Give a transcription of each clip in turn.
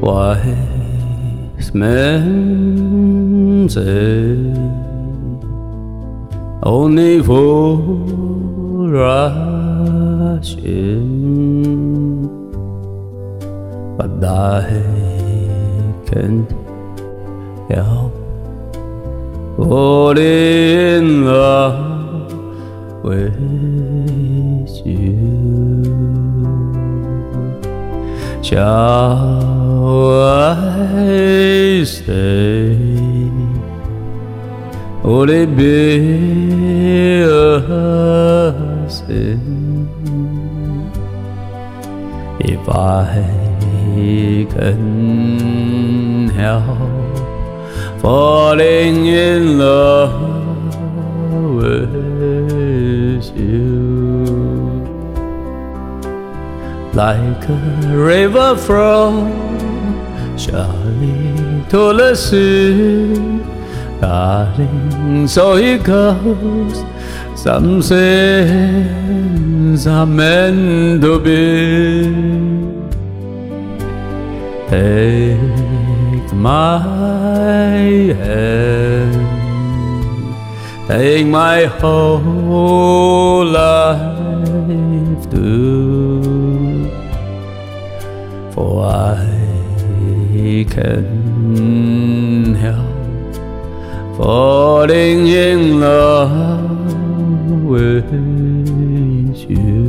Wise men say only fools rush in, but I can't help falling in love with you. Shall I stay? Would it be a sin if I can help falling in love with you? Like a river from Charlie to the sea, darling, so it goes. Some things are meant to be. Take my hand, take my whole life too, for I can't help falling in love with you.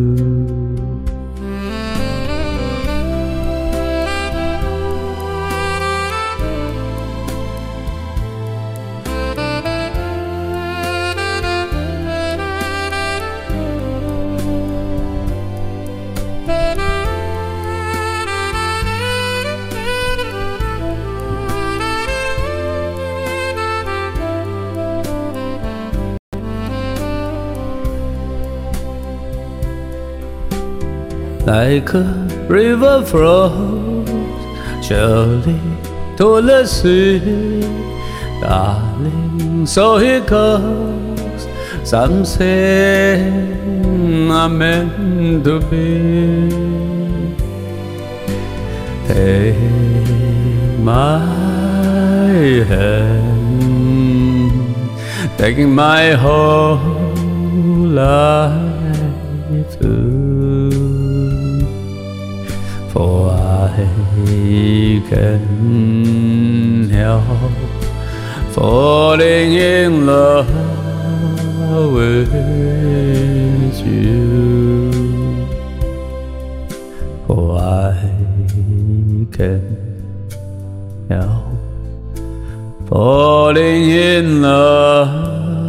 Like a river flows surely to the sea, darling, so it goes. Some things are meant to be. Take my hand, taking my whole life too, for I can't help falling in love with you. For I can't help falling in love